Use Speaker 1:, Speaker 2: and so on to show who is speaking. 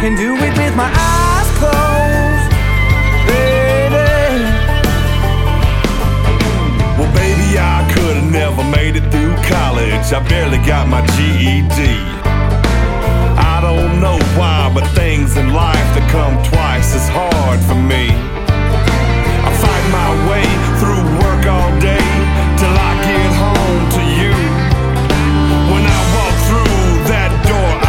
Speaker 1: can do it with my eyes closed, baby.
Speaker 2: Well, baby, I could've never made it through college. I barely got my GED.